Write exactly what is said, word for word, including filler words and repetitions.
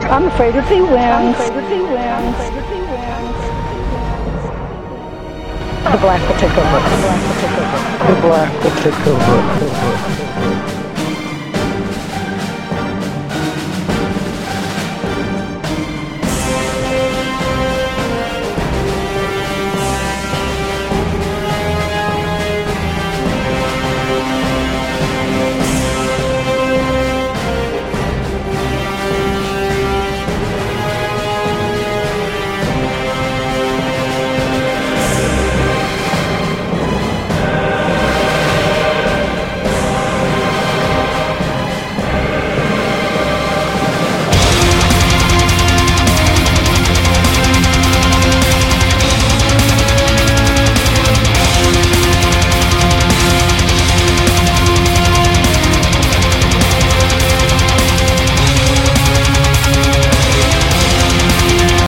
I'm afraid if he wins. I'm afraid if he wins. The black will take over. The black will take over. The black will take over.